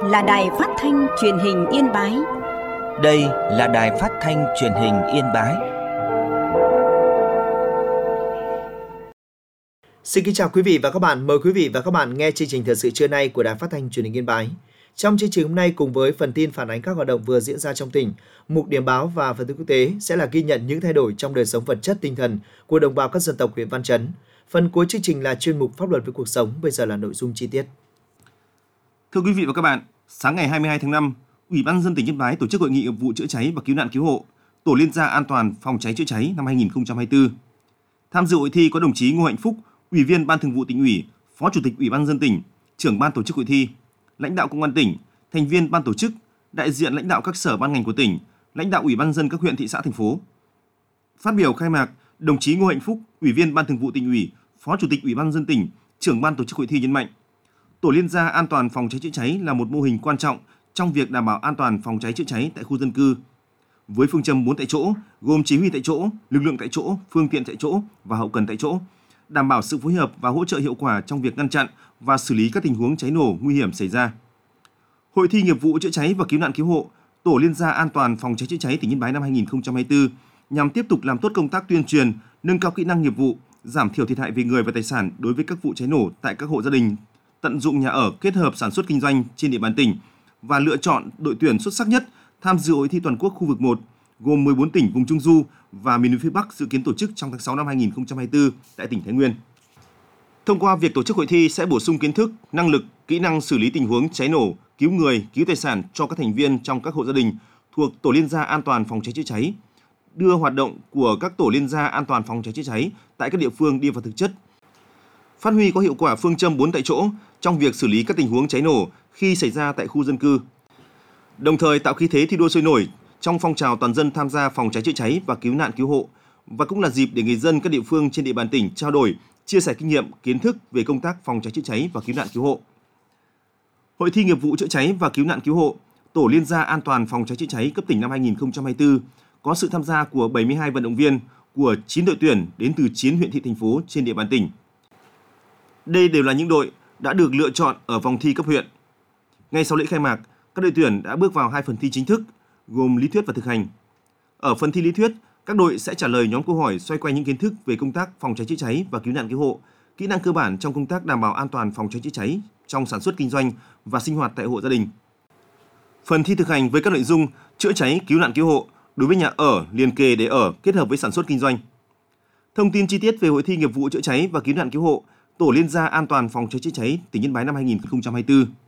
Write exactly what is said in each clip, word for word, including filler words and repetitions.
là Đài Phát thanh Truyền hình Yên Bái. Đây là Đài Phát thanh Truyền hình Yên Bái. Xin kính chào quý vị và các bạn. Mời quý vị và các bạn nghe chương trình thời sự trưa nay của Đài Phát thanh Truyền hình Yên Bái. Trong chương trình hôm nay, cùng với phần tin phản ánh các hoạt động vừa diễn ra trong tỉnh, mục điểm báo và phần tin quốc tế sẽ là ghi nhận những thay đổi trong đời sống vật chất tinh thần của đồng bào các dân tộc huyện Văn Chấn. Phần cuối chương trình là chuyên mục pháp luật với cuộc sống. Bây giờ là nội dung chi tiết. Thưa quý vị và các bạn, sáng ngày hai mươi hai tháng năm, Ủy ban nhân dân tỉnh Yên Bái tổ chức hội nghị nghiệp vụ chữa cháy và cứu nạn cứu hộ, tổ liên gia an toàn phòng cháy chữa cháy năm hai nghìn không trăm hai mươi tư. Tham dự hội thi có đồng chí Ngô Hạnh Phúc, Ủy viên Ban Thường vụ Tỉnh ủy, Phó Chủ tịch Ủy ban nhân dân tỉnh, trưởng ban tổ chức hội thi, lãnh đạo công an tỉnh, thành viên ban tổ chức, đại diện lãnh đạo các sở ban ngành của tỉnh, lãnh đạo Ủy ban nhân dân các huyện, thị xã, thành phố. Phát biểu khai mạc, đồng chí Ngô Hạnh Phúc, Ủy viên Ban Thường vụ Tỉnh ủy, Phó Chủ tịch Ủy ban nhân dân tỉnh, trưởng ban tổ chức hội thi nhấn mạnh, tổ liên gia an toàn phòng cháy chữa cháy là một mô hình quan trọng trong việc đảm bảo an toàn phòng cháy chữa cháy tại khu dân cư. Với phương châm bốn tại chỗ, gồm chỉ huy tại chỗ, lực lượng tại chỗ, phương tiện tại chỗ và hậu cần tại chỗ, đảm bảo sự phối hợp và hỗ trợ hiệu quả trong việc ngăn chặn và xử lý các tình huống cháy nổ nguy hiểm xảy ra. Hội thi nghiệp vụ chữa cháy và cứu nạn cứu hộ, tổ liên gia an toàn phòng cháy chữa cháy tỉnh Yên Bái năm hai nghìn không trăm hai mươi tư nhằm tiếp tục làm tốt công tác tuyên truyền, nâng cao kỹ năng nghiệp vụ, giảm thiểu thiệt hại về người và tài sản đối với các vụ cháy nổ tại các hộ gia đình, tận dụng nhà ở kết hợp sản xuất kinh doanh trên địa bàn tỉnh và lựa chọn đội tuyển xuất sắc nhất tham dự hội thi toàn quốc khu vực một, gồm mười bốn tỉnh vùng Trung Du và miền núi phía Bắc dự kiến tổ chức trong tháng sáu năm hai nghìn không trăm hai mươi tư tại tỉnh Thái Nguyên. Thông qua việc tổ chức hội thi sẽ bổ sung kiến thức, năng lực, kỹ năng xử lý tình huống cháy nổ, cứu người, cứu tài sản cho các thành viên trong các hộ gia đình thuộc tổ liên gia an toàn phòng cháy chữa cháy, đưa hoạt động của các tổ liên gia an toàn phòng cháy chữa cháy tại các địa phương đi vào thực chất, phát huy có hiệu quả phương châm bốn tại chỗ trong việc xử lý các tình huống cháy nổ khi xảy ra tại khu dân cư, đồng thời tạo khí thế thi đua sôi nổi trong phong trào toàn dân tham gia phòng cháy chữa cháy và cứu nạn cứu hộ, và cũng là dịp để người dân các địa phương trên địa bàn tỉnh trao đổi, chia sẻ kinh nghiệm, kiến thức về công tác phòng cháy chữa cháy và cứu nạn cứu hộ. Hội thi nghiệp vụ chữa cháy và cứu nạn cứu hộ, tổ liên gia an toàn phòng cháy chữa cháy cấp tỉnh năm hai nghìn không trăm hai mươi tư có sự tham gia của bảy mươi hai vận động viên của chín đội tuyển đến từ chín huyện thị thành phố trên địa bàn tỉnh. Đây đều là những đội đã được lựa chọn ở vòng thi cấp huyện. Ngay sau lễ khai mạc, các đội tuyển đã bước vào hai phần thi chính thức, gồm lý thuyết và thực hành. Ở phần thi lý thuyết, các đội sẽ trả lời nhóm câu hỏi xoay quanh những kiến thức về công tác phòng cháy chữa cháy và cứu nạn cứu hộ, kỹ năng cơ bản trong công tác đảm bảo an toàn phòng cháy chữa cháy trong sản xuất kinh doanh và sinh hoạt tại hộ gia đình. Phần thi thực hành với các nội dung chữa cháy, cứu nạn cứu hộ đối với nhà ở, liền kề để ở kết hợp với sản xuất kinh doanh. Thông tin chi tiết về hội thi nghiệp vụ chữa cháy và cứu nạn cứu hộ, tổ liên gia an toàn phòng cháy chữa cháy tỉnh Yên Bái năm hai nghìn không trăm hai mươi tư.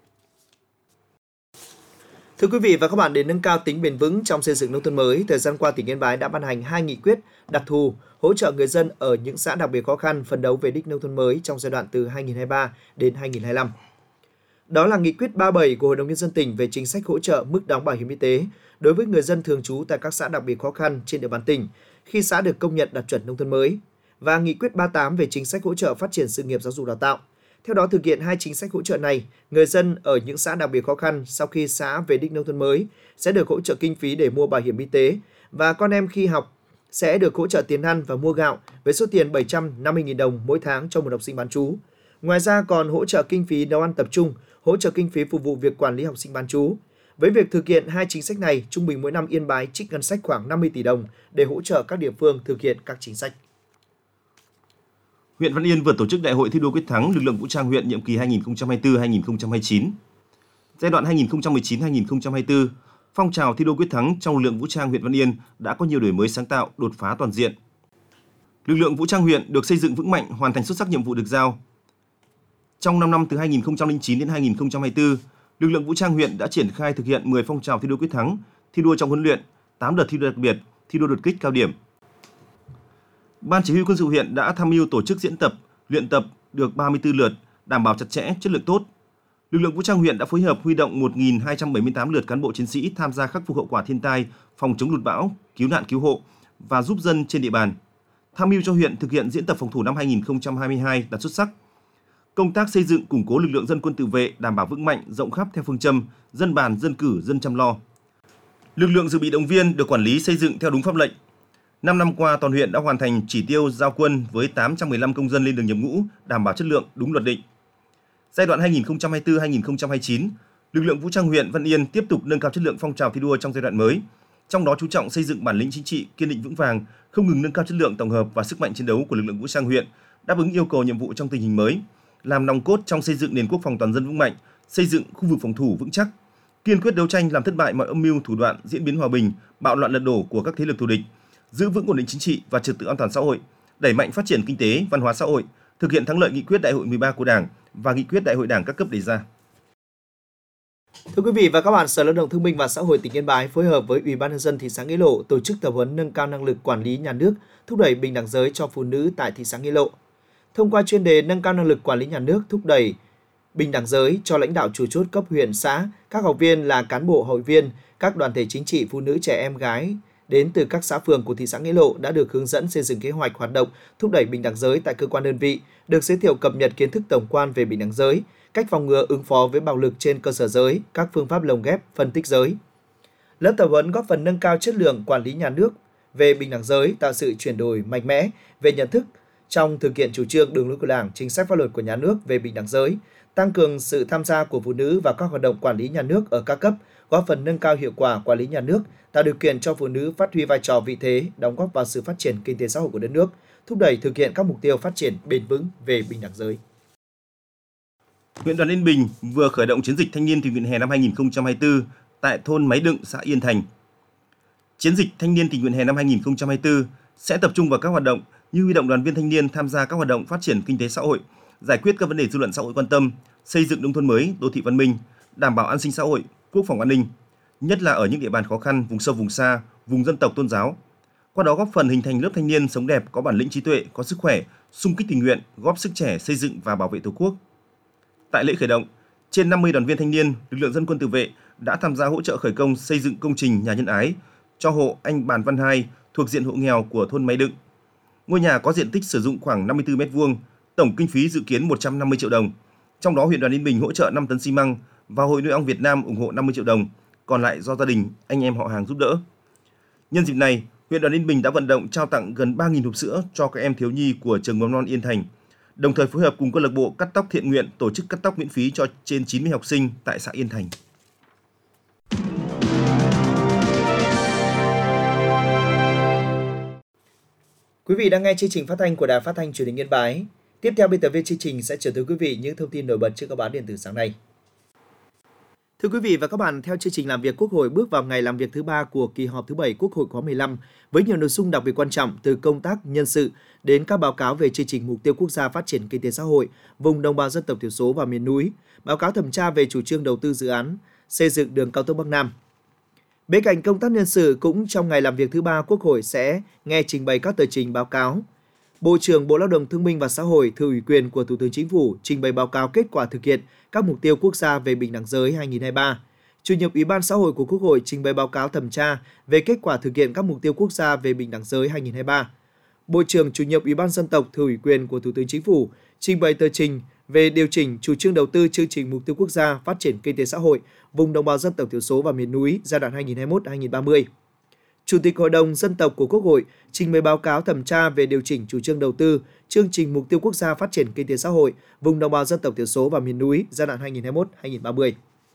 Thưa quý vị và các bạn, để nâng cao tính bền vững trong xây dựng nông thôn mới, thời gian qua tỉnh Yên Bái đã ban hành hai nghị quyết đặc thù hỗ trợ người dân ở những xã đặc biệt khó khăn phấn đấu về đích nông thôn mới trong giai đoạn từ hai nghìn không trăm hai mươi ba đến hai nghìn không trăm hai mươi lăm. Đó là nghị quyết ba mươi bảy của Hội đồng nhân dân tỉnh về chính sách hỗ trợ mức đóng bảo hiểm y tế đối với người dân thường trú tại các xã đặc biệt khó khăn trên địa bàn tỉnh khi xã được công nhận đạt chuẩn nông thôn mới, và nghị quyết ba mươi tám về chính sách hỗ trợ phát triển sự nghiệp giáo dục đào tạo. Theo đó, thực hiện hai chính sách hỗ trợ này, người dân ở những xã đặc biệt khó khăn sau khi xã về đích nông thôn mới sẽ được hỗ trợ kinh phí để mua bảo hiểm y tế, và con em khi học sẽ được hỗ trợ tiền ăn và mua gạo với số tiền bảy trăm năm mươi nghìn đồng mỗi tháng cho một học sinh bán trú. Ngoài ra còn hỗ trợ kinh phí nấu ăn tập trung, hỗ trợ kinh phí phục vụ việc quản lý học sinh bán trú. Với việc thực hiện hai chính sách này, trung bình mỗi năm Yên Bái trích ngân sách khoảng năm mươi tỷ đồng để hỗ trợ các địa phương thực hiện các chính sách. Huyện Văn Yên vừa tổ chức Đại hội thi đua quyết thắng lực lượng vũ trang huyện nhiệm kỳ hai nghìn không trăm hai mươi tư đến hai nghìn không trăm hai mươi chín. Giai đoạn hai nghìn không trăm mười chín đến hai nghìn không trăm hai mươi tư, phong trào thi đua quyết thắng trong lực lượng vũ trang huyện Văn Yên đã có nhiều đổi mới sáng tạo, đột phá toàn diện. Lực lượng vũ trang huyện được xây dựng vững mạnh, hoàn thành xuất sắc nhiệm vụ được giao. Trong năm năm từ hai nghìn không trăm lẻ chín đến hai nghìn không trăm hai mươi tư, lực lượng vũ trang huyện đã triển khai thực hiện mười phong trào thi đua quyết thắng, thi đua trong huấn luyện, tám đợt thi đua đặc biệt, thi đua đột kích cao điểm. Ban Chỉ huy Quân sự huyện đã tham mưu tổ chức diễn tập, luyện tập được ba mươi tư lượt, đảm bảo chặt chẽ, chất lượng tốt. Lực lượng vũ trang huyện đã phối hợp huy động một nghìn hai trăm bảy mươi tám lượt cán bộ chiến sĩ tham gia khắc phục hậu quả thiên tai, phòng chống lụt bão, cứu nạn cứu hộ và giúp dân trên địa bàn. Tham mưu cho huyện thực hiện diễn tập phòng thủ năm hai nghìn không trăm hai mươi hai đạt xuất sắc. Công tác xây dựng củng cố lực lượng dân quân tự vệ đảm bảo vững mạnh, rộng khắp theo phương châm dân bàn, dân cử, dân chăm lo. Lực lượng dự bị động viên được quản lý xây dựng theo đúng pháp lệnh. năm năm qua, toàn huyện đã hoàn thành chỉ tiêu giao quân với tám trăm mười lăm công dân lên đường nhập ngũ, đảm bảo chất lượng đúng luật định. Giai đoạn hai nghìn không trăm hai mươi tư đến hai nghìn không trăm hai mươi chín, lực lượng vũ trang huyện Văn Yên tiếp tục nâng cao chất lượng phong trào thi đua trong giai đoạn mới, trong đó chú trọng xây dựng bản lĩnh chính trị kiên định vững vàng, không ngừng nâng cao chất lượng tổng hợp và sức mạnh chiến đấu của lực lượng vũ trang huyện, đáp ứng yêu cầu nhiệm vụ trong tình hình mới, làm nòng cốt trong xây dựng nền quốc phòng toàn dân vững mạnh, xây dựng khu vực phòng thủ vững chắc, kiên quyết đấu tranh làm thất bại mọi âm mưu thủ đoạn diễn biến hòa bình, bạo loạn lật đổ của các thế lực thù địch, giữ vững ổn định chính trị và trật tự an toàn xã hội, đẩy mạnh phát triển kinh tế, văn hóa xã hội, thực hiện thắng lợi nghị quyết Đại hội mười ba của Đảng và nghị quyết Đại hội Đảng các cấp đề ra. Thưa quý vị và các bạn, Sở Lao động Thương binh và Xã hội tỉnh Yên Bái phối hợp với Ủy ban nhân dân thị xã Nghĩa Lộ tổ chức tập huấn nâng cao năng lực quản lý nhà nước, thúc đẩy bình đẳng giới cho phụ nữ tại thị xã Nghĩa Lộ. Thông qua chuyên đề nâng cao năng lực quản lý nhà nước, thúc đẩy bình đẳng giới cho lãnh đạo chủ chốt cấp huyện xã, các học viên là cán bộ hội viên, các đoàn thể chính trị phụ nữ trẻ em gái đến từ các xã phường của thị xã Nghĩa Lộ đã được hướng dẫn xây dựng kế hoạch hoạt động thúc đẩy bình đẳng giới tại cơ quan đơn vị, được giới thiệu cập nhật kiến thức tổng quan về bình đẳng giới, cách phòng ngừa ứng phó với bạo lực trên cơ sở giới, các phương pháp lồng ghép, phân tích giới. Lớp tập huấn góp phần nâng cao chất lượng quản lý nhà nước về bình đẳng giới, tạo sự chuyển đổi mạnh mẽ về nhận thức trong thực hiện chủ trương đường lối của Đảng, chính sách pháp luật của nhà nước về bình đẳng giới, tăng cường sự tham gia của phụ nữ vào các hoạt động quản lý nhà nước ở các cấp, góp phần nâng cao hiệu quả quản lý nhà nước, tạo điều kiện cho phụ nữ phát huy vai trò vị thế, đóng góp vào sự phát triển kinh tế xã hội của đất nước, thúc đẩy thực hiện các mục tiêu phát triển bền vững về bình đẳng giới. Huyện Đoàn Yên Bình vừa khởi động chiến dịch thanh niên tình nguyện hè năm hai nghìn không trăm hai mươi tư tại thôn Máy Đựng, xã Yên Thành. Chiến dịch thanh niên tình nguyện hè năm hai nghìn không trăm hai mươi tư sẽ tập trung vào các hoạt động như huy động đoàn viên thanh niên tham gia các hoạt động phát triển kinh tế xã hội, giải quyết các vấn đề dư luận xã hội quan tâm, xây dựng nông thôn mới, đô thị văn minh, đảm bảo an sinh xã hội, quốc phòng an ninh, nhất là ở những địa bàn khó khăn, vùng sâu vùng xa, vùng dân tộc tôn giáo. Qua đó góp phần hình thành lớp thanh niên sống đẹp, có bản lĩnh trí tuệ, có sức khỏe, xung kích tình nguyện, góp sức trẻ xây dựng và bảo vệ Tổ quốc. Tại lễ khởi động, trên năm mươi đoàn viên thanh niên, lực lượng dân quân tự vệ đã tham gia hỗ trợ khởi công xây dựng công trình nhà nhân ái cho hộ anh Bàn Văn Hai thuộc diện hộ nghèo của thôn Máy Đựng. Ngôi nhà có diện tích sử dụng khoảng năm mươi tư mét vuông, tổng kinh phí dự kiến một trăm năm mươi triệu đồng. Trong đó huyện Đoàn Yên Bình hỗ trợ năm tấn xi măng và Hội Nuôi ong Việt Nam ủng hộ năm mươi triệu đồng, còn lại do gia đình, anh em họ hàng giúp đỡ. Nhân dịp này, huyện Đoàn Yên Bình đã vận động trao tặng gần ba nghìn hộp sữa cho các em thiếu nhi của trường mầm non Yên Thành, đồng thời phối hợp cùng câu lạc bộ cắt tóc thiện nguyện tổ chức cắt tóc miễn phí cho trên chín mươi học sinh tại xã Yên Thành. Quý vị đang nghe chương trình phát thanh của Đài Phát thanh Truyền hình Yên Bái. Tiếp theo biên tập viên chương trình sẽ chuyển tới quý vị những thông tin nổi bật trên các báo điện tử sáng nay. Thưa quý vị và các bạn, theo chương trình làm việc Quốc hội bước vào ngày làm việc thứ ba của kỳ họp thứ bảy Quốc hội khóa mười lăm với nhiều nội dung đặc biệt quan trọng từ công tác nhân sự đến các báo cáo về chương trình mục tiêu quốc gia phát triển kinh tế xã hội vùng đồng bào dân tộc thiểu số và miền núi, báo cáo thẩm tra về chủ trương đầu tư dự án xây dựng đường cao tốc Bắc Nam. Bên cạnh công tác nhân sự, cũng trong ngày làm việc thứ ba, Quốc hội sẽ nghe trình bày các tờ trình báo cáo. Bộ trưởng Bộ Lao động Thương binh và Xã hội thừa ủy quyền của Thủ tướng Chính phủ trình bày báo cáo kết quả thực hiện các mục tiêu quốc gia về bình đẳng giới hai nghìn không trăm hai mươi ba. Chủ nhiệm Ủy ban Xã hội của Quốc hội trình bày báo cáo thẩm tra về kết quả thực hiện các mục tiêu quốc gia về bình đẳng giới hai nghìn không trăm hai mươi ba. Bộ trưởng Chủ nhiệm Ủy ban Dân tộc thừa ủy quyền của Thủ tướng Chính phủ trình bày tờ trình về điều chỉnh chủ trương đầu tư chương trình mục tiêu quốc gia phát triển kinh tế xã hội vùng đồng bào dân tộc thiểu số và miền núi giai đoạn hai nghìn không trăm hai mươi mốt đến hai nghìn không trăm ba mươi. Chủ tịch Hội đồng Dân tộc của Quốc hội trình bày báo cáo thẩm tra về điều chỉnh chủ trương đầu tư chương trình mục tiêu quốc gia phát triển kinh tế xã hội vùng đồng bào dân tộc thiểu số và miền núi giai đoạn hai nghìn không trăm hai mươi mốt đến hai nghìn không trăm ba mươi.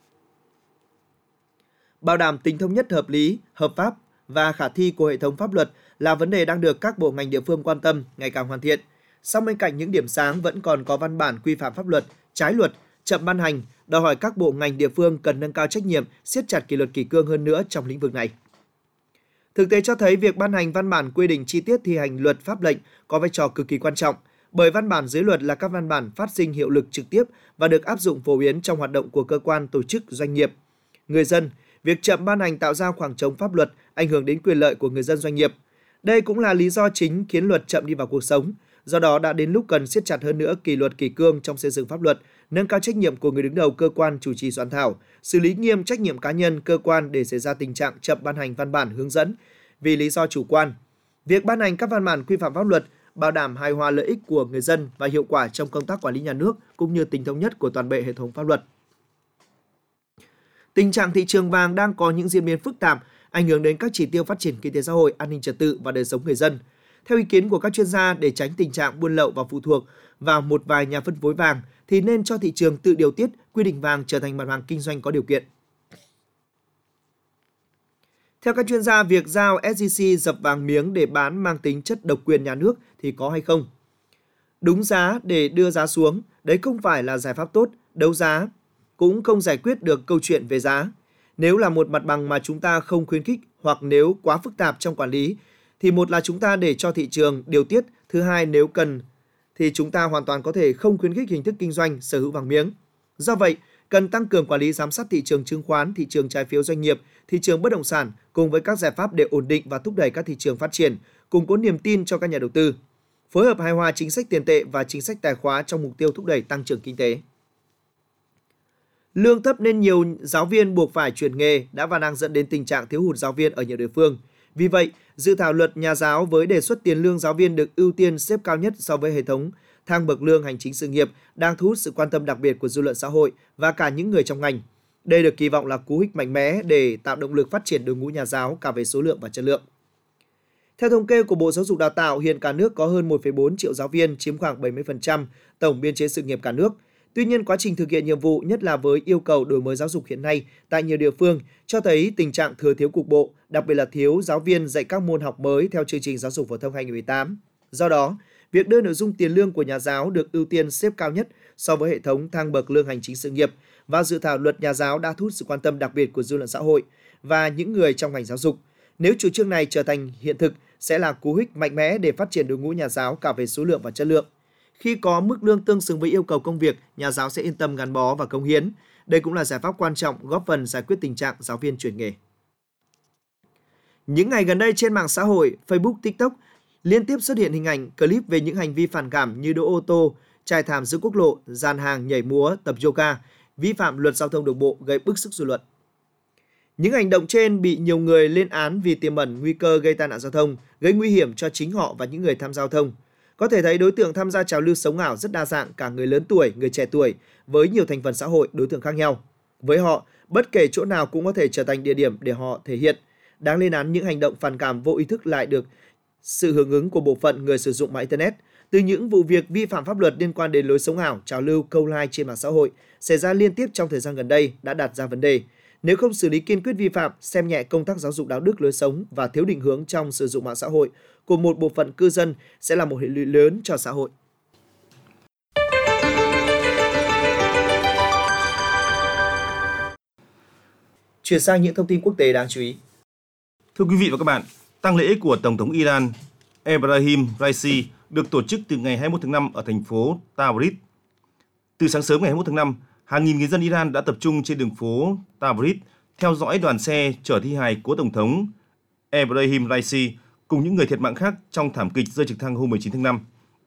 Bảo đảm tính thống nhất, hợp lý, hợp pháp và khả thi của hệ thống pháp luật là vấn đề đang được các bộ ngành địa phương quan tâm ngày càng hoàn thiện. Song bên cạnh những điểm sáng vẫn còn có văn bản quy phạm pháp luật, trái luật, chậm ban hành, đòi hỏi các bộ ngành địa phương cần nâng cao trách nhiệm, siết chặt kỷ luật kỷ cương hơn nữa trong lĩnh vực này. Thực tế cho thấy việc ban hành văn bản quy định chi tiết thi hành luật pháp lệnh có vai trò cực kỳ quan trọng, bởi văn bản dưới luật là các văn bản phát sinh hiệu lực trực tiếp và được áp dụng phổ biến trong hoạt động của cơ quan, tổ chức, doanh nghiệp, người dân. Việc chậm ban hành tạo ra khoảng trống pháp luật, ảnh hưởng đến quyền lợi của người dân, doanh nghiệp. Đây cũng là lý do chính khiến luật chậm đi vào cuộc sống. Do đó đã đến lúc cần siết chặt hơn nữa kỷ luật kỷ cương trong xây dựng pháp luật, nâng cao trách nhiệm của người đứng đầu cơ quan chủ trì soạn thảo, xử lý nghiêm trách nhiệm cá nhân, cơ quan để xảy ra tình trạng chậm ban hành văn bản hướng dẫn vì lý do chủ quan. Việc ban hành các văn bản quy phạm pháp luật bảo đảm hài hòa lợi ích của người dân và hiệu quả trong công tác quản lý nhà nước cũng như tính thống nhất của toàn bộ hệ thống pháp luật. Tình trạng thị trường vàng đang có những diễn biến phức tạp, ảnh hưởng đến các chỉ tiêu phát triển kinh tế xã hội, an ninh trật tự và đời sống người dân. Theo ý kiến của các chuyên gia, để tránh tình trạng buôn lậu và phụ thuộc vào một vài nhà phân phối vàng, thì nên cho thị trường tự điều tiết, quy định vàng trở thành mặt hàng kinh doanh có điều kiện. Theo các chuyên gia, việc giao ét gi xê dập vàng miếng để bán mang tính chất độc quyền nhà nước thì có hay không? Đúng giá để đưa giá xuống, đấy không phải là giải pháp tốt. Đấu giá cũng không giải quyết được câu chuyện về giá. Nếu là một mặt bằng mà chúng ta không khuyến khích, hoặc nếu quá phức tạp trong quản lý, thì một là chúng ta để cho thị trường điều tiết, thứ hai nếu cần thì chúng ta hoàn toàn có thể không khuyến khích hình thức kinh doanh sở hữu vàng miếng. Do vậy, cần tăng cường quản lý giám sát thị trường chứng khoán, thị trường trái phiếu doanh nghiệp, thị trường bất động sản cùng với các giải pháp để ổn định và thúc đẩy các thị trường phát triển, củng cố niềm tin cho các nhà đầu tư. Phối hợp hài hòa chính sách tiền tệ và chính sách tài khóa trong mục tiêu thúc đẩy tăng trưởng kinh tế. Lương thấp nên nhiều giáo viên buộc phải chuyển nghề đã và đang dẫn đến tình trạng thiếu hụt giáo viên ở nhiều địa phương. Vì vậy, dự thảo luật nhà giáo với đề xuất tiền lương giáo viên được ưu tiên xếp cao nhất so với hệ thống thang bậc lương hành chính sự nghiệp đang thu hút sự quan tâm đặc biệt của dư luận xã hội và cả những người trong ngành. Đây được kỳ vọng là cú hích mạnh mẽ để tạo động lực phát triển đội ngũ nhà giáo cả về số lượng và chất lượng. Theo thống kê của Bộ Giáo dục Đào tạo, hiện cả nước có hơn một phẩy bốn triệu giáo viên, chiếm khoảng bảy mươi phần trăm tổng biên chế sự nghiệp cả nước. Tuy nhiên, quá trình thực hiện nhiệm vụ, nhất là với yêu cầu đổi mới giáo dục hiện nay tại nhiều địa phương, cho thấy tình trạng thừa thiếu cục bộ, đặc biệt là thiếu giáo viên dạy các môn học mới theo chương trình giáo dục phổ thông hai nghìn không trăm mười tám. Do đó, việc đưa nội dung tiền lương của nhà giáo được ưu tiên xếp cao nhất so với hệ thống thang bậc lương hành chính sự nghiệp và dự thảo luật nhà giáo đã thu hút sự quan tâm đặc biệt của dư luận xã hội và những người trong ngành giáo dục. Nếu chủ trương này trở thành hiện thực, sẽ là cú hích mạnh mẽ để phát triển đội ngũ nhà giáo cả về số lượng và chất lượng. Khi có mức lương tương xứng với yêu cầu công việc, nhà giáo sẽ yên tâm gắn bó và cống hiến. Đây cũng là giải pháp quan trọng góp phần giải quyết tình trạng giáo viên chuyển nghề. Những ngày gần đây trên mạng xã hội, Facebook, TikTok liên tiếp xuất hiện hình ảnh, clip về những hành vi phản cảm như đỗ ô tô, trải thảm giữa quốc lộ, dàn hàng nhảy múa, tập yoga, vi phạm luật giao thông đường bộ gây bức xúc dư luận. Những hành động trên bị nhiều người lên án vì tiềm ẩn nguy cơ gây tai nạn giao thông, gây nguy hiểm cho chính họ và những người tham gia giao thông. Có thể thấy đối tượng tham gia trào lưu sống ảo rất đa dạng, cả người lớn tuổi, người trẻ tuổi, với nhiều thành phần xã hội, đối tượng khác nhau. Với họ, bất kể chỗ nào cũng có thể trở thành địa điểm để họ thể hiện. Đáng lên án những hành động phản cảm vô ý thức lại được sự hưởng ứng của bộ phận người sử dụng mạng Internet. Từ những vụ việc vi phạm pháp luật liên quan đến lối sống ảo, trào lưu câu like trên mạng xã hội xảy ra liên tiếp trong thời gian gần đây đã đặt ra vấn đề. Nếu không xử lý kiên quyết vi phạm, xem nhẹ công tác giáo dục đạo đức lối sống và thiếu định hướng trong sử dụng mạng xã hội của một bộ phận cư dân sẽ là một hệ lụy lớn cho xã hội. Chuyển sang những thông tin quốc tế đáng chú ý. Thưa quý vị và các bạn, tang lễ của Tổng thống Iran Ebrahim Raisi được tổ chức từ ngày hai mươi mốt tháng năm ở thành phố Tabris. Từ sáng sớm ngày hai mươi mốt tháng năm, hàng nghìn người dân Iran đã tập trung trên đường phố Tabris theo dõi đoàn xe chở thi hài cố Tổng thống Ebrahim Raisi cùng những người thiệt mạng khác trong thảm kịch rơi trực thăng hôm mười chín tháng năm.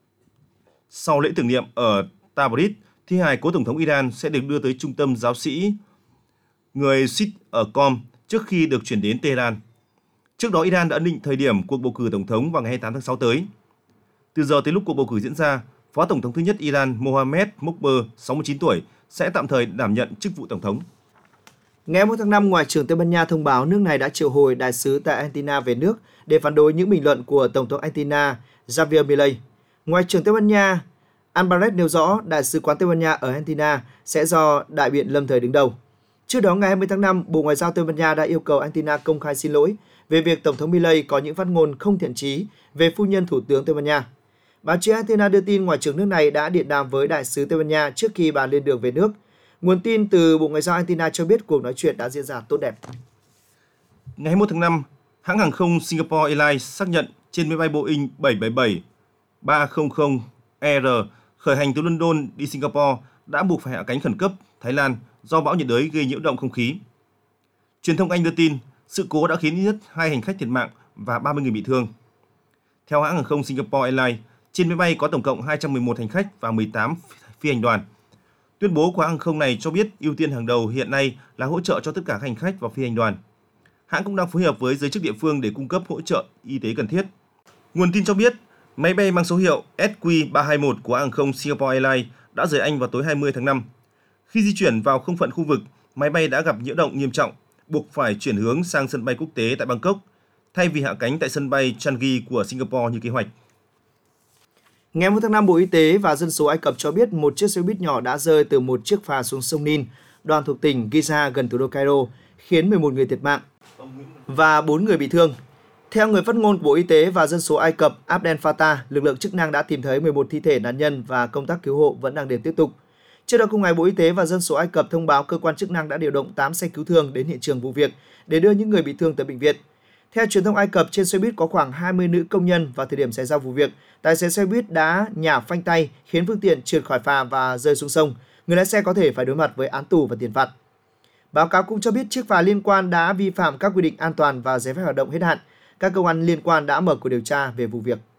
Sau lễ tưởng niệm ở Tabris, thi hài cố Tổng thống Iran sẽ được đưa tới trung tâm giáo sĩ người Sikh ở Qom trước khi được chuyển đến Tehran. Trước đó, Iran đã định thời điểm cuộc bầu cử tổng thống vào ngày hai mươi tám tháng sáu tới. Từ giờ tới lúc cuộc bầu cử diễn ra, Phó Tổng thống thứ nhất Iran Mohammad Mokber, sáu mươi chín tuổi, sẽ tạm thời đảm nhận chức vụ Tổng thống. Ngày hai mươi mốt tháng năm, Ngoại trưởng Tây Ban Nha thông báo nước này đã triệu hồi đại sứ tại Argentina về nước để phản đối những bình luận của Tổng thống Argentina Javier Milei. Ngoại trưởng Tây Ban Nha Alvarez nêu rõ đại sứ quán Tây Ban Nha ở Argentina sẽ do đại biện lâm thời đứng đầu. Trước đó, ngày hai mươi tháng năm, Bộ Ngoại giao Tây Ban Nha đã yêu cầu Argentina công khai xin lỗi về việc Tổng thống Milei có những phát ngôn không thiện chí về phu nhân Thủ tướng Tây Ban Nha. Báo chí Argentina đưa tin Ngoại trưởng nước này đã điện đàm với đại sứ Tây Ban Nha trước khi bà lên đường về nước. Nguồn tin từ Bộ Ngoại giao Argentina cho biết cuộc nói chuyện đã diễn ra tốt đẹp. Ngày hai mươi mốt tháng năm, hãng hàng không Singapore Airlines xác nhận trên máy bay Boeing bảy bảy bảy ba không không E R khởi hành từ London đi Singapore đã buộc phải hạ cánh khẩn cấp Thái Lan do bão nhiệt đới gây nhiễu động không khí. Truyền thông Anh đưa tin sự cố đã khiến ít nhất hai hành khách thiệt mạng và ba mươi người bị thương. Theo hãng hàng không Singapore Airlines, trên máy bay có tổng cộng hai trăm mười một hành khách và mười tám phi hành đoàn. Tuyên bố của hãng hàng không này cho biết ưu tiên hàng đầu hiện nay là hỗ trợ cho tất cả các hành khách và phi hành đoàn. Hãng cũng đang phối hợp với giới chức địa phương để cung cấp hỗ trợ y tế cần thiết. Nguồn tin cho biết, máy bay mang số hiệu S Q ba hai mốt của hãng hàng không Singapore Airlines đã rời Anh vào tối hai mươi tháng năm. Khi di chuyển vào không phận khu vực, máy bay đã gặp nhiễu động nghiêm trọng, buộc phải chuyển hướng sang sân bay quốc tế tại Bangkok. thay vì hạ cánh tại sân bay Changi của Singapore như kế hoạch. Ngày một tháng năm, Bộ Y tế và Dân số Ai Cập cho biết một chiếc xe buýt nhỏ đã rơi từ một chiếc phà xuống sông Nin, đoạn thuộc tỉnh Giza gần thủ đô Cairo, khiến mười một người thiệt mạng và bốn người bị thương. Theo người phát ngôn của Bộ Y tế và Dân số Ai Cập Abdel Fattah, lực lượng chức năng đã tìm thấy mười một thi thể nạn nhân và công tác cứu hộ vẫn đang được tiếp tục. Trước đó cùng ngày, Bộ Y tế và Dân số Ai Cập thông báo cơ quan chức năng đã điều động tám xe cứu thương đến hiện trường vụ việc để đưa những người bị thương tới bệnh viện. Theo truyền thông Ai Cập, trên xe buýt có khoảng hai mươi nữ công nhân vào thời điểm xảy ra vụ việc. Tài xế xe buýt đã nhả phanh tay khiến phương tiện trượt khỏi phà và rơi xuống sông. Người lái xe có thể phải đối mặt với án tù và tiền phạt. Báo cáo cũng cho biết chiếc phà liên quan đã vi phạm các quy định an toàn và giấy phép hoạt động hết hạn. Các cơ quan liên quan đã mở cuộc điều tra về vụ việc.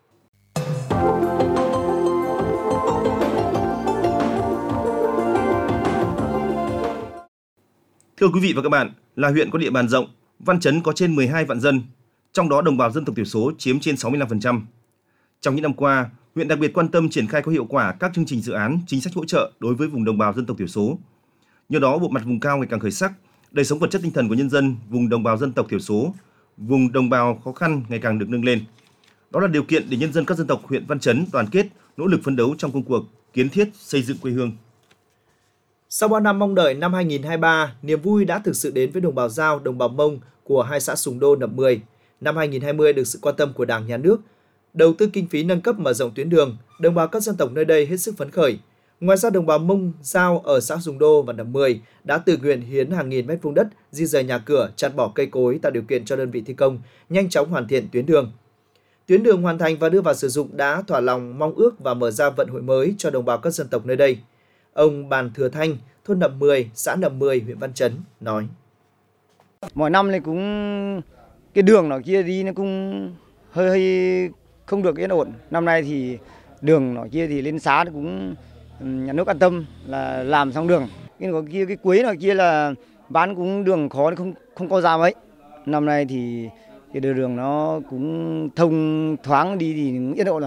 Thưa quý vị và các bạn, là huyện có địa bàn rộng, Văn Chấn có trên mười hai vạn dân, trong đó đồng bào dân tộc thiểu số chiếm trên sáu mươi lăm phần trăm. Trong những năm qua, huyện đặc biệt quan tâm triển khai có hiệu quả các chương trình dự án, chính sách hỗ trợ đối với vùng đồng bào dân tộc thiểu số. Nhờ đó, bộ mặt vùng cao ngày càng khởi sắc, đời sống vật chất tinh thần của nhân dân vùng đồng bào dân tộc thiểu số, vùng đồng bào khó khăn ngày càng được nâng lên. Đó là điều kiện để nhân dân các dân tộc huyện Văn Chấn đoàn kết, nỗ lực phấn đấu trong công cuộc kiến thiết xây dựng quê hương. Sau bao năm mong đợi, năm hai nghìn không trăm hai mươi ba, niềm vui đã thực sự đến với đồng bào Dao, đồng bào Mông của hai xã Sùng Đô, Nậm Mười. Năm hai nghìn không trăm hai mươi được sự quan tâm của Đảng, Nhà nước, đầu tư kinh phí nâng cấp mở rộng tuyến đường, đồng bào các dân tộc nơi đây hết sức phấn khởi. Ngoài ra, đồng bào Mông Dao ở xã Sùng Đô và Nậm Mười đã tự nguyện hiến hàng nghìn mét vuông đất, di rời nhà cửa, chặt bỏ cây cối tạo điều kiện cho đơn vị thi công nhanh chóng hoàn thiện tuyến đường. Tuyến đường hoàn thành và đưa vào sử dụng đã thỏa lòng mong ước và mở ra vận hội mới cho đồng bào các dân tộc nơi đây. Ông Bàn Thừa Thanh, thôn Nậm Mười, xã Nậm Mười, huyện Văn Chấn nói: Mỗi năm này cũng cái đường nó kia đi nó cũng hơi hơi không được yên ổn. Năm nay thì đường nó kia thì lên xã cũng nhà nước an tâm là làm xong đường. Cái có kia cái cuối nó kia là bán cũng đường khó không không có ra mấy. Năm nay thì cái đường nó cũng thông thoáng đi thì yên ổn rồi.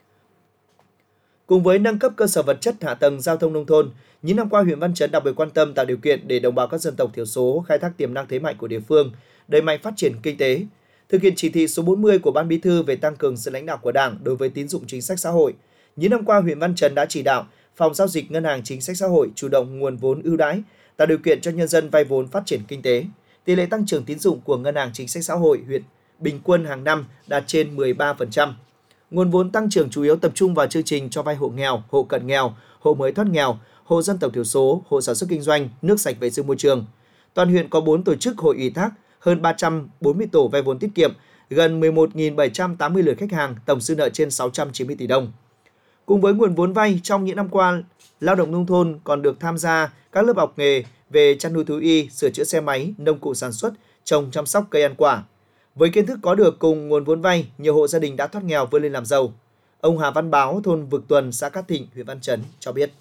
Cùng với nâng cấp cơ sở vật chất hạ tầng giao thông nông thôn, những năm qua huyện Văn Chấn đặc biệt quan tâm tạo điều kiện để đồng bào các dân tộc thiểu số khai thác tiềm năng thế mạnh của địa phương, đẩy mạnh phát triển kinh tế. Thực hiện chỉ thị số bốn mươi của Ban Bí thư về tăng cường sự lãnh đạo của Đảng đối với tín dụng chính sách xã hội, những năm qua huyện Văn Chấn đã chỉ đạo Phòng giao dịch Ngân hàng Chính sách Xã hội chủ động nguồn vốn ưu đãi, tạo điều kiện cho nhân dân vay vốn phát triển kinh tế. Tỷ lệ tăng trưởng tín dụng của Ngân hàng Chính sách Xã hội huyện bình quân hàng năm đạt trên mười ba phần trăm. Nguồn vốn tăng trưởng chủ yếu tập trung vào chương trình cho vay hộ nghèo, hộ cận nghèo, hộ mới thoát nghèo, hộ dân tộc thiểu số, hộ sản xuất kinh doanh, nước sạch vệ sinh môi trường. Toàn huyện có bốn tổ chức hội ủy thác, hơn ba trăm bốn mươi tổ vay vốn tiết kiệm, gần mười một nghìn bảy trăm tám mươi lượt khách hàng, tổng dư nợ trên sáu trăm chín mươi tỷ đồng. Cùng với nguồn vốn vay, trong những năm qua, lao động nông thôn còn được tham gia các lớp học nghề về chăn nuôi thú y, sửa chữa xe máy, nông cụ sản xuất, trồng chăm sóc cây ăn quả. Với kiến thức có được cùng nguồn vốn vay, nhiều hộ gia đình đã thoát nghèo vươn lên làm giàu. Ông Hà Văn Báo, thôn Vực Tuần, xã Cát Thịnh, huyện Văn Chấn cho biết.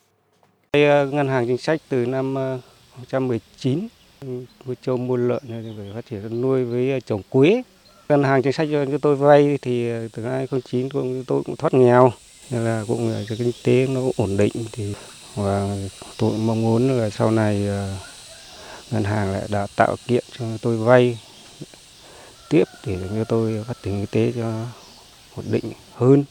Ngân hàng Chính sách từ năm hai không một chín nuôi trâu mua lợn để phát triển nuôi với trồng quế. Ngân hàng Chính sách cho tôi vay thì từ hai không không chín tôi cũng thoát nghèo, nên là cũng cái kinh tế nó ổn định thì và tôi mong muốn là sau này ngân hàng lại đã tạo kiện cho tôi vay tiếp để cho tôi phát triển kinh tế cho ổn định hơn.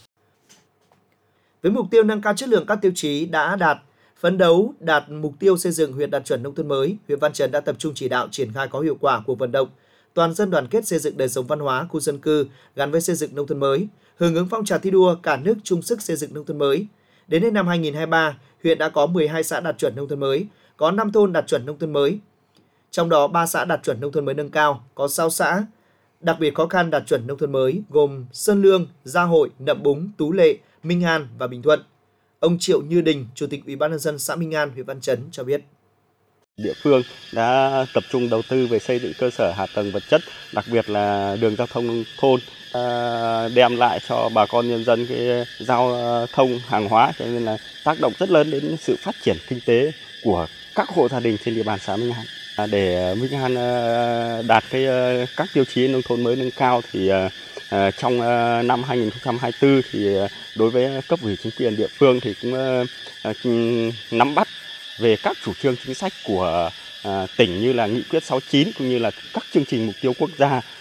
Với mục tiêu nâng cao chất lượng các tiêu chí đã đạt, phấn đấu đạt mục tiêu xây dựng huyện đạt chuẩn nông thôn mới, huyện Văn Chấn đã tập trung chỉ đạo triển khai có hiệu quả cuộc vận động toàn dân đoàn kết xây dựng đời sống văn hóa khu dân cư gắn với xây dựng nông thôn mới, hưởng ứng phong trào thi đua cả nước chung sức xây dựng nông thôn mới. Đến hết năm hai nghìn không trăm hai mươi ba, huyện đã có mười hai xã đạt chuẩn nông thôn mới, có năm thôn đạt chuẩn nông thôn mới. Trong đó ba xã đạt chuẩn nông thôn mới nâng cao, có sáu xã đặc biệt khó khăn đạt chuẩn nông thôn mới gồm Sơn Lương, Gia Hội, Nậm Búng, Tú Lệ, Minh An và Bình Thuận. Ông Triệu Như Đình, Chủ tịch Ủy ban nhân dân xã Minh An, huyện Văn Chấn cho biết. Địa phương đã tập trung đầu tư về xây dựng cơ sở hạ tầng vật chất, đặc biệt là đường giao thông nông thôn, đem lại cho bà con nhân dân cái giao thông hàng hóa, cho nên là tác động rất lớn đến sự phát triển kinh tế của các hộ gia đình trên địa bàn xã Minh An. Để Minh An đạt cái các tiêu chí nông thôn mới nâng cao thì trong năm hai nghìn không trăm hai mươi tư thì đối với cấp ủy chính quyền địa phương thì cũng nắm bắt về các chủ trương chính sách của tỉnh như là nghị quyết sáu mươi chín cũng như là các chương trình mục tiêu quốc gia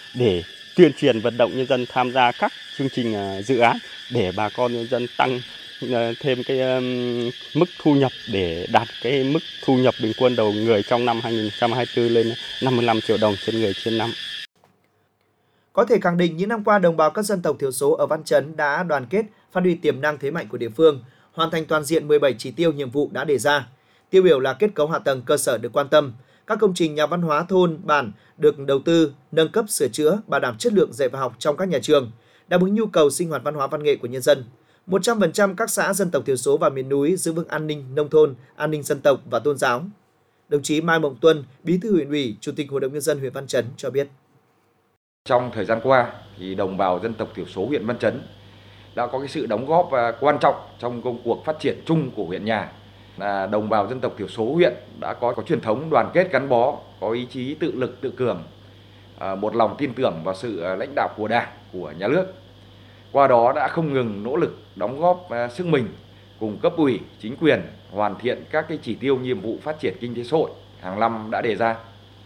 để tuyên truyền vận động nhân dân tham gia các chương trình dự án để bà con nhân dân tăng thêm cái mức thu nhập để đạt cái mức thu nhập bình quân đầu người trong năm hai nghìn không trăm hai mươi tư lên năm mươi lăm triệu đồng trên người trên năm. Có thể khẳng định những năm qua, đồng bào các dân tộc thiểu số ở Văn Chấn đã đoàn kết, phát huy tiềm năng thế mạnh của địa phương, hoàn thành toàn diện mười bảy chỉ tiêu nhiệm vụ đã đề ra. Tiêu biểu là kết cấu hạ tầng cơ sở được quan tâm, các công trình nhà văn hóa thôn, bản được đầu tư, nâng cấp sửa chữa, bảo đảm chất lượng dạy và học trong các nhà trường, đáp ứng nhu cầu sinh hoạt văn hóa văn nghệ của nhân dân. một trăm phần trăm các xã dân tộc thiểu số và miền núi giữ vững an ninh nông thôn, an ninh dân tộc và tôn giáo. Đồng chí Mai Mộng Tuân, Bí thư huyện ủy, Chủ tịch Hội đồng nhân dân huyện Văn Chấn cho biết. Trong thời gian qua, thì đồng bào dân tộc thiểu số huyện Văn Chấn đã có cái sự đóng góp quan trọng trong công cuộc phát triển chung của huyện nhà. Là đồng bào dân tộc thiểu số huyện đã có có truyền thống đoàn kết gắn bó, có ý chí tự lực tự cường, một lòng tin tưởng vào sự lãnh đạo của Đảng, của nhà nước. Qua đó đã không ngừng nỗ lực đóng góp sức mình cùng cấp ủy, chính quyền hoàn thiện các cái chỉ tiêu nhiệm vụ phát triển kinh tế xã hội hàng năm đã đề ra.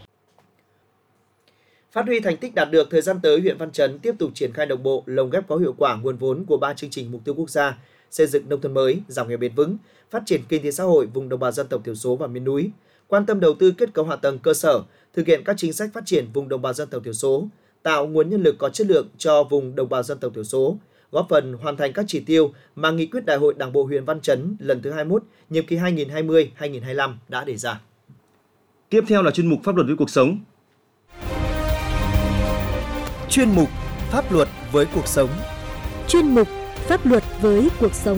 Phát huy thành tích đạt được, thời gian tới huyện Văn Chấn tiếp tục triển khai đồng bộ, lồng ghép có hiệu quả nguồn vốn của ba chương trình mục tiêu quốc gia, xây dựng nông thôn mới, giảm nghèo bền vững, phát triển kinh tế xã hội vùng đồng bào dân tộc thiểu số và miền núi, quan tâm đầu tư kết cấu hạ tầng cơ sở, thực hiện các chính sách phát triển vùng đồng bào dân tộc thiểu số, tạo nguồn nhân lực có chất lượng cho vùng đồng bào dân tộc thiểu số, góp phần hoàn thành các chỉ tiêu mà nghị quyết Đại hội Đảng bộ huyện Văn Chấn lần thứ hai mươi mốt, nhiệm kỳ hai nghìn không trăm hai mươi đến hai nghìn không trăm hai mươi lăm đã đề ra. Tiếp theo là chuyên mục Pháp luật với cuộc sống. Chuyên mục Pháp luật với cuộc sống. Chuyên mục Pháp luật với cuộc sống.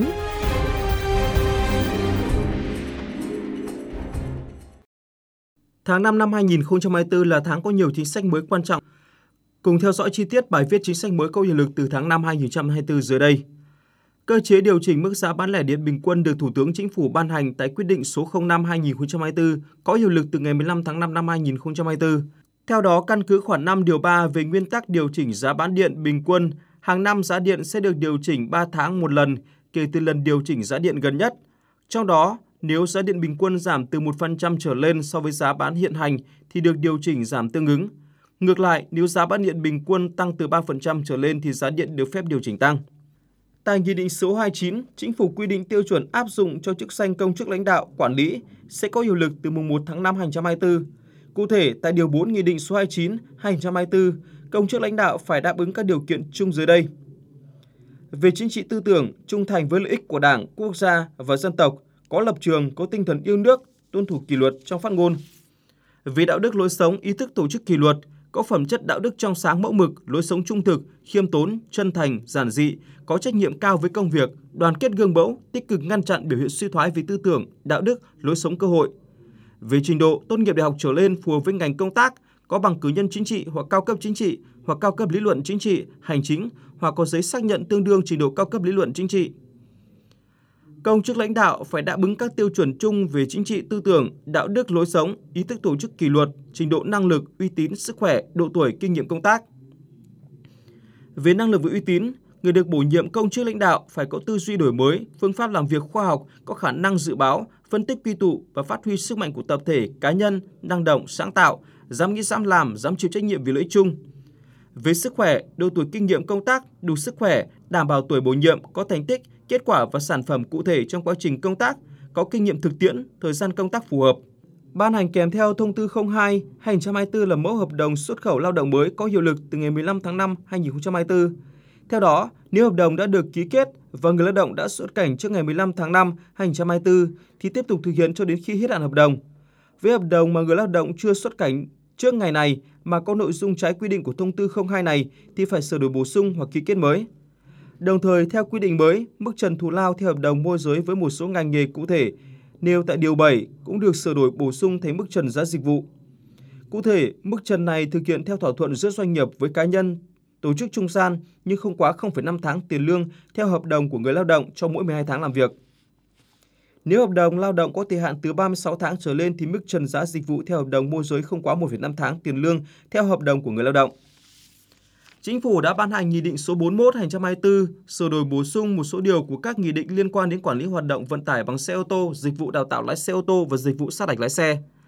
Tháng năm năm hai nghìn không trăm hai mươi tư là tháng có nhiều chính sách mới quan trọng. Cùng theo dõi chi tiết bài viết chính sách mới có hiệu lực từ tháng năm hai nghìn không trăm hai mươi tư dưới đây. Cơ chế điều chỉnh mức giá bán lẻ điện bình quân được Thủ tướng Chính phủ ban hành tại quyết định số không năm trên hai nghìn không trăm hai mươi tư có hiệu lực từ ngày mười lăm tháng năm năm hai nghìn không trăm hai mươi tư. Theo đó, căn cứ khoản năm điều ba về nguyên tắc điều chỉnh giá bán điện bình quân, hàng năm giá điện sẽ được điều chỉnh ba tháng một lần kể từ lần điều chỉnh giá điện gần nhất. Trong đó, nếu giá điện bình quân giảm từ một phần trăm trở lên so với giá bán hiện hành thì được điều chỉnh giảm tương ứng. Ngược lại, nếu giá bán điện bình quân tăng từ ba phần trăm trở lên thì giá điện được phép điều chỉnh tăng. Tại Nghị định số hai mươi chín, Chính phủ quy định tiêu chuẩn áp dụng cho chức danh công chức lãnh đạo, quản lý sẽ có hiệu lực từ mùng một tháng năm năm hai nghìn không trăm hai mươi tư. Cụ thể, tại Điều bốn Nghị định số hai mươi chín trên hai nghìn không trăm hai mươi tư, công chức lãnh đạo phải đáp ứng các điều kiện chung dưới đây. Về chính trị tư tưởng, trung thành với lợi ích của Đảng, quốc gia và dân tộc, có lập trường, có tinh thần yêu nước, tuân thủ kỷ luật trong phát ngôn. Về đạo đức lối sống, ý thức tổ chức kỷ luật, có phẩm chất đạo đức trong sáng mẫu mực, lối sống trung thực, khiêm tốn, chân thành, giản dị, có trách nhiệm cao với công việc, đoàn kết gương mẫu, tích cực ngăn chặn biểu hiện suy thoái về tư tưởng, đạo đức, lối sống cơ hội. Về trình độ, tốt nghiệp đại học trở lên phù hợp với ngành công tác, có bằng cử nhân chính trị hoặc cao cấp chính trị, hoặc cao cấp lý luận chính trị, hành chính, hoặc có giấy xác nhận tương đương trình độ cao cấp lý luận chính trị. Công chức lãnh đạo phải đáp ứng các tiêu chuẩn chung về chính trị tư tưởng, đạo đức lối sống, ý thức tổ chức kỷ luật, trình độ năng lực, uy tín, sức khỏe, độ tuổi, kinh nghiệm công tác. Về năng lực và uy tín, người được bổ nhiệm công chức lãnh đạo phải có tư duy đổi mới, phương pháp làm việc khoa học, có khả năng dự báo, phân tích quy tụ và phát huy sức mạnh của tập thể, cá nhân, năng động, sáng tạo, dám nghĩ dám làm, dám chịu trách nhiệm vì lợi ích chung. Về sức khỏe, độ tuổi kinh nghiệm công tác, đủ sức khỏe, đảm bảo tuổi bổ nhiệm, có thành tích, kết quả và sản phẩm cụ thể trong quá trình công tác, có kinh nghiệm thực tiễn, thời gian công tác phù hợp. Ban hành kèm theo thông tư không hai trên hai nghìn không trăm hai mươi tư là mẫu hợp đồng xuất khẩu lao động mới có hiệu lực từ ngày mười lăm tháng năm năm hai nghìn không trăm hai mươi tư. Theo đó, nếu hợp đồng đã được ký kết và người lao động đã xuất cảnh trước ngày mười lăm tháng năm năm hai nghìn không trăm hai mươi tư thì tiếp tục thực hiện cho đến khi hết hạn hợp đồng. Với hợp đồng mà người lao động chưa xuất cảnh trước ngày này mà có nội dung trái quy định của thông tư không hai này thì phải sửa đổi bổ sung hoặc ký kết mới. Đồng thời, theo quy định mới, mức trần thù lao theo hợp đồng môi giới với một số ngành nghề cụ thể nêu tại Điều bảy cũng được sửa đổi bổ sung thành mức trần giá dịch vụ. Cụ thể, mức trần này thực hiện theo thỏa thuận giữa doanh nghiệp với cá nhân, tổ chức trung gian nhưng không quá không phẩy năm tháng tiền lương theo hợp đồng của người lao động cho mỗi mười hai tháng làm việc. Nếu hợp đồng lao động có thời hạn từ ba mươi sáu tháng trở lên thì mức trần giá dịch vụ theo hợp đồng môi giới không quá một phẩy năm tháng tiền lương theo hợp đồng của người lao động. Chính phủ đã ban hành Nghị định số bốn mươi mốt trên hai nghìn không trăm hai mươi tư sửa đổi bổ sung một số điều của các nghị định liên quan đến quản lý hoạt động vận tải bằng xe ô tô, dịch vụ đào tạo lái xe ô tô và dịch vụ sát hạch lái xe.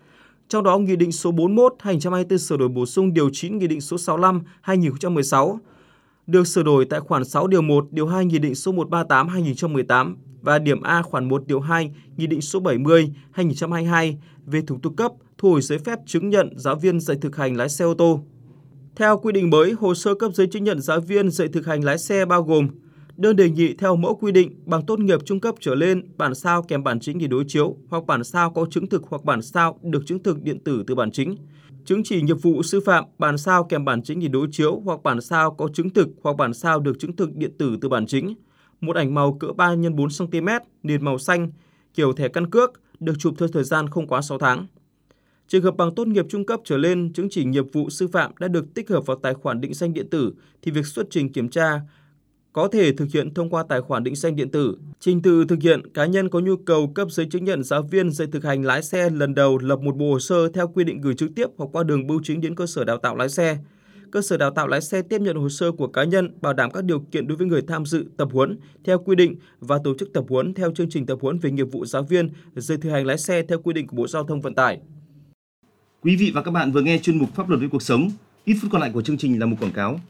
Trong đó, Nghị định số bốn mươi mốt trên hai nghìn không trăm hai mươi tư sửa đổi bổ sung điều chín Nghị định số sáu mươi lăm trên hai nghìn không trăm mười sáu, được sửa đổi tại khoản sáu điều một, điều hai Nghị định số một trăm ba mươi tám trên hai nghìn không trăm mười tám và điểm A khoản một điều hai Nghị định số bảy mươi trên hai nghìn không trăm hai mươi hai về thủ tục cấp, thu hồi giấy phép chứng nhận giáo viên dạy thực hành lái xe ô tô. Theo quy định mới, hồ sơ cấp giấy chứng nhận giáo viên dạy thực hành lái xe bao gồm đơn đề nghị theo mẫu quy định, bằng tốt nghiệp trung cấp trở lên, bản sao kèm bản chính để đối chiếu hoặc bản sao có chứng thực hoặc bản sao được chứng thực điện tử từ bản chính, chứng chỉ nghiệp vụ sư phạm, bản sao kèm bản chính để đối chiếu hoặc bản sao có chứng thực hoặc bản sao được chứng thực điện tử từ bản chính, một ảnh màu cỡ ba nhân bốn xăng ti mét, nền màu xanh, kiểu thẻ căn cước, được chụp theo thời gian không quá sáu tháng. Trường hợp bằng tốt nghiệp trung cấp trở lên, chứng chỉ nghiệp vụ sư phạm đã được tích hợp vào tài khoản định danh điện tử thì việc xuất trình kiểm tra có thể thực hiện thông qua tài khoản định danh điện tử. Trình tự thực hiện, cá nhân có nhu cầu cấp giấy chứng nhận giáo viên dạy thực hành lái xe lần đầu lập một bộ hồ sơ theo quy định gửi trực tiếp hoặc qua đường bưu chính đến cơ sở đào tạo lái xe. Cơ sở đào tạo lái xe tiếp nhận hồ sơ của cá nhân, bảo đảm các điều kiện đối với người tham dự tập huấn theo quy định và tổ chức tập huấn theo chương trình tập huấn về nghiệp vụ giáo viên dạy thực hành lái xe theo quy định của Bộ Giao thông Vận tải. Quý vị và các bạn vừa nghe chuyên mục Pháp luật với cuộc sống. Ít phút còn lại của chương trình là một quảng cáo.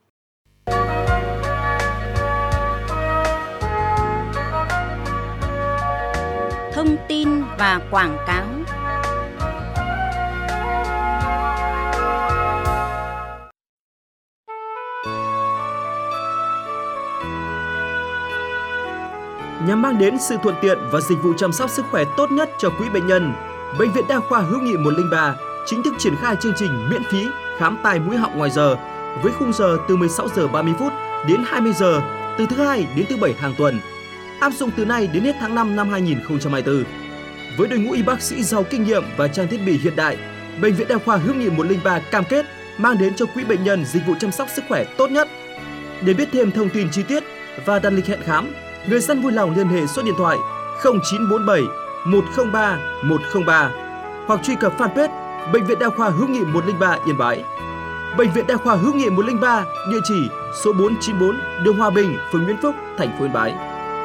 Thông tin và quảng cáo. Nhằm mang đến sự thuận tiện và dịch vụ chăm sóc sức khỏe tốt nhất cho quý bệnh nhân, Bệnh viện Đa khoa Hữu Nghị một không ba chính thức triển khai chương trình miễn phí khám tai mũi họng ngoài giờ với khung giờ từ mười sáu giờ ba mươi phút đến hai mươi giờ từ thứ hai đến thứ bảy hàng tuần, áp dụng từ nay đến hết tháng năm năm hai nghìn không trăm hai mươi tư. Với đội ngũ y bác sĩ giàu kinh nghiệm và trang thiết bị hiện đại, Bệnh viện Đa khoa Hữu Nghị một không ba cam kết mang đến cho quý bệnh nhân dịch vụ chăm sóc sức khỏe tốt nhất. Để biết thêm thông tin chi tiết và đặt lịch hẹn khám, người dân vui lòng liên hệ số điện thoại không chín bốn bảy một không ba một không ba hoặc truy cập fanpage Bệnh viện Đa khoa Hữu Nghị một không ba Yên Bái. Bệnh viện Đa khoa Hữu Nghị một không ba, địa chỉ số bốn trăm chín mươi bốn đường Hòa Bình, phường Nguyễn Phúc, thành phố Yên Bái.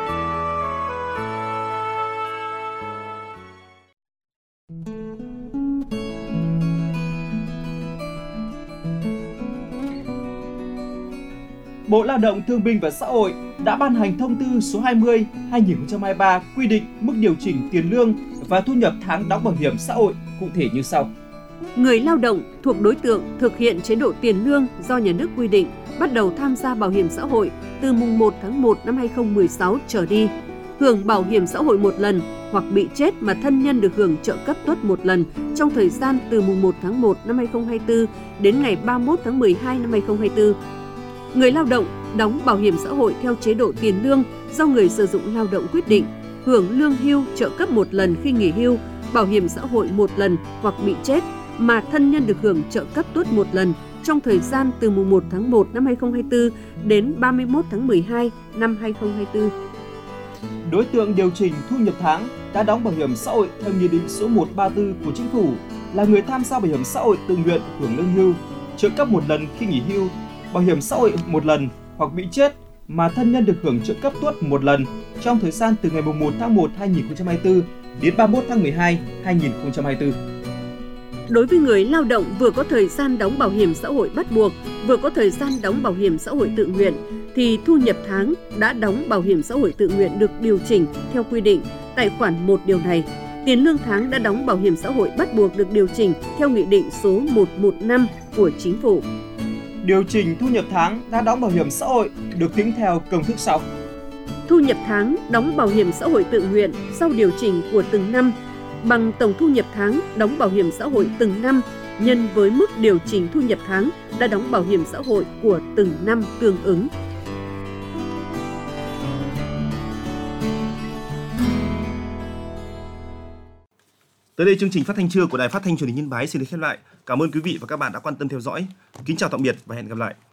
Bộ Lao động Thương binh và Xã hội đã ban hành thông tư số hai mươi trên hai nghìn không trăm hai mươi ba quy định mức điều chỉnh tiền lương và thu nhập tháng đóng bảo hiểm xã hội cụ thể như sau. Người lao động thuộc đối tượng thực hiện chế độ tiền lương do nhà nước quy định bắt đầu tham gia bảo hiểm xã hội từ mùng một tháng một năm hai nghìn không trăm mười sáu trở đi, hưởng bảo hiểm xã hội một lần hoặc bị chết mà thân nhân được hưởng trợ cấp tuất một lần trong thời gian từ mùng một tháng một năm hai nghìn không trăm hai mươi tư đến ngày ba mươi mốt tháng mười hai năm hai nghìn không trăm hai mươi tư. Người lao động đóng bảo hiểm xã hội theo chế độ tiền lương do người sử dụng lao động quyết định, hưởng lương hưu trợ cấp một lần khi nghỉ hưu, bảo hiểm xã hội một lần hoặc bị chết mà thân nhân được hưởng trợ cấp tuất một lần trong thời gian từ mùng một tháng một năm hai nghìn không trăm hai mươi tư đến ba mươi mốt tháng mười hai năm hai nghìn không trăm hai mươi tư. Đối tượng điều chỉnh thu nhập tháng đã đóng bảo hiểm xã hội theo Nghị định số một trăm ba mươi tư của Chính phủ là người tham gia bảo hiểm xã hội tự nguyện hưởng lương hưu, trợ cấp một lần khi nghỉ hưu, bảo hiểm xã hội một lần hoặc bị chết mà thân nhân được hưởng trợ cấp tuất một lần trong thời gian từ ngày mùng một tháng một năm hai nghìn không trăm hai mươi tư đến ba mươi mốt tháng mười hai năm hai nghìn không trăm hai mươi tư. Đối với người lao động vừa có thời gian đóng bảo hiểm xã hội bắt buộc, vừa có thời gian đóng bảo hiểm xã hội tự nguyện, thì thu nhập tháng đã đóng bảo hiểm xã hội tự nguyện được điều chỉnh theo quy định tại khoản một điều này. Tiền lương tháng đã đóng bảo hiểm xã hội bắt buộc được điều chỉnh theo Nghị định số một trăm mười lăm của Chính phủ. Điều chỉnh thu nhập tháng đã đóng bảo hiểm xã hội được tính theo công thức sau. Thu nhập tháng đóng bảo hiểm xã hội tự nguyện sau điều chỉnh của từng năm bằng tổng thu nhập tháng đóng bảo hiểm xã hội từng năm nhân với mức điều chỉnh thu nhập tháng đã đóng bảo hiểm xã hội của từng năm tương ứng. Tới đây chương trình phát thanh trưa của Đài Phát thanh Truyền hình Yên Bái xin được khép lại. Cảm ơn quý vị và các bạn đã quan tâm theo dõi. Kính chào tạm biệt và hẹn gặp lại.